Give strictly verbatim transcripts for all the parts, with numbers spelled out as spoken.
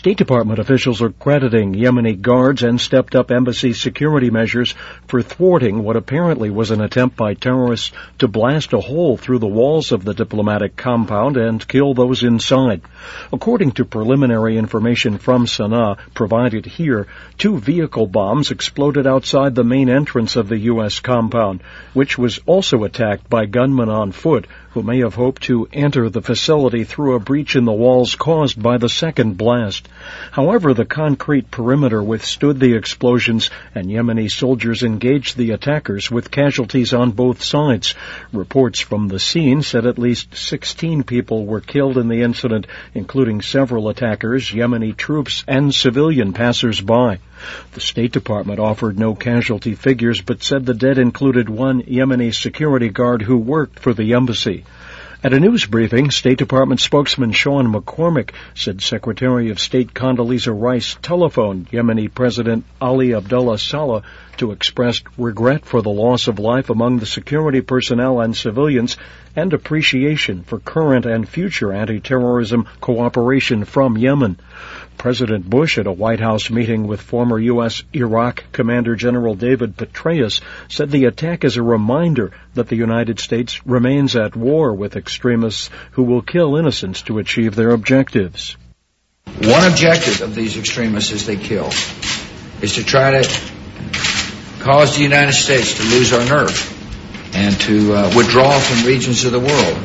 State Department officials are crediting Yemeni guards and stepped-up embassy security measures for thwarting what apparently was an attempt by terrorists to blast a hole through the walls of the diplomatic compound and kill those inside. According to preliminary information from Sana'a provided here, two vehicle bombs exploded outside the main entrance of the U S compound, which was also attacked by gunmen on foot who may have hoped to enter the facility through a breach in the walls caused by the second blast. However, the concrete perimeter withstood the explosions, and Yemeni soldiers engaged the attackers with casualties on both sides. Reports from the scene said at least sixteen people were killed in the incident, including several attackers, Yemeni troops, and civilian passers-by. The State Department offered no casualty figures, but said the dead included one Yemeni security guard who worked for the embassy. At a news briefing, State Department spokesman Sean McCormick said Secretary of State Condoleezza Rice telephoned Yemeni President Ali Abdullah Saleh to express regret for the loss of life among the security personnel and civilians and appreciation for current and future anti-terrorism cooperation from Yemen. President Bush, at a White House meeting with former U S Iraq Commander General David Petraeus, said the attack is a reminder that the United States remains at war with extremists who will kill innocents to achieve their objectives. One objective of these extremists is they kill, is to try to cause the United States to lose our nerve and to uh, withdraw from regions of the world.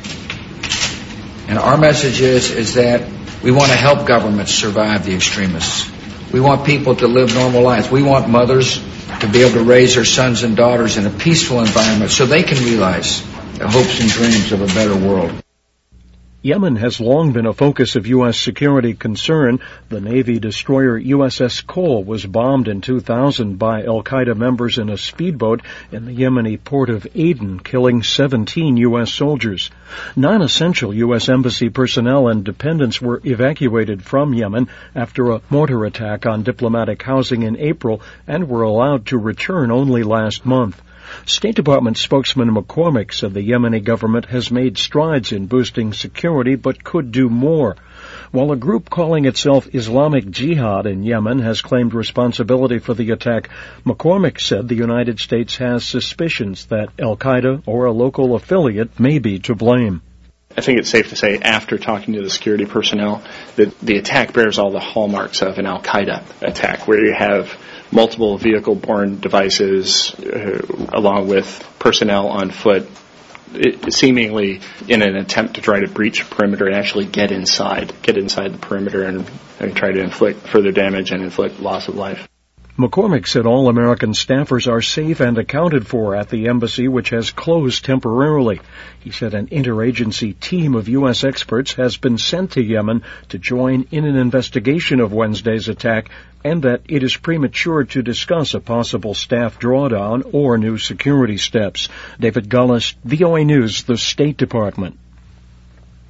And our message is, is that we want to help governments survive the extremists. We want people to live normal lives. We want mothers to be able to raise their sons and daughters in a peaceful environment so they can realize the hopes and dreams of a better world. Yemen has long been a focus of U S security concern. The Navy destroyer U S S Cole was bombed in two thousand by al-Qaeda members in a speedboat in the Yemeni port of Aden, killing seventeen U S soldiers. Non-essential U S embassy personnel and dependents were evacuated from Yemen after a mortar attack on diplomatic housing in April and were allowed to return only last month. State Department spokesman McCormick said the Yemeni government has made strides in boosting security but could do more. While a group calling itself Islamic Jihad in Yemen has claimed responsibility for the attack, McCormick said the United States has suspicions that al-Qaeda or a local affiliate may be to blame. I think it's safe to say, after talking to the security personnel, that the attack bears all the hallmarks of an al-Qaeda attack, where you have multiple vehicle-borne devices uh, along with personnel on foot, it, seemingly in an attempt to try to breach a perimeter and actually get inside, get inside the perimeter and, and try to inflict further damage and inflict loss of life. McCormick said all American staffers are safe and accounted for at the embassy, which has closed temporarily. He said an interagency team of U S experts has been sent to Yemen to join in an investigation of Wednesday's attack, and that it is premature to discuss a possible staff drawdown or new security steps. David Gullis, V O A News, the State Department.